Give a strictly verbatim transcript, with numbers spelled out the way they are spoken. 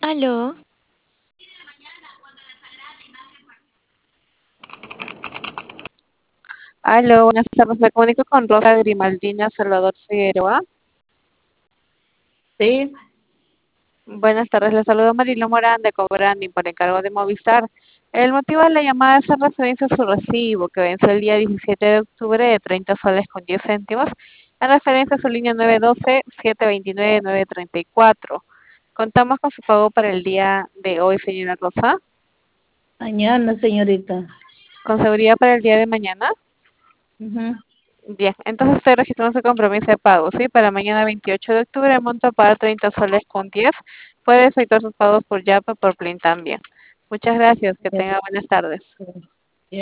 Aló, Aló, buenas tardes. Me comunico con Rosa Grimaldina Salvador Figueroa. Sí, Buenas tardes, le saludo Marilo Morán de Cobranding por encargo de Movistar. El motivo de la llamada es en referencia a su recibo que venció el día diecisiete de octubre de treinta soles con diez céntimos en referencia a su línea nueve doce siete veintinueve nueve treinta y cuatro. Contamos con su pago para el día de hoy, señora Rosa. mañana, señorita. ¿Con seguridad para el día de mañana? Ujú. Bien, entonces estoy registrando su compromiso de pago, ¿sí? Para mañana veintiocho de octubre, el monto a pagar treinta soles con diez. Puede efectuar sus pagos por Yape o por Plin también. Muchas gracias, que Ya, tenga buenas tardes. ya.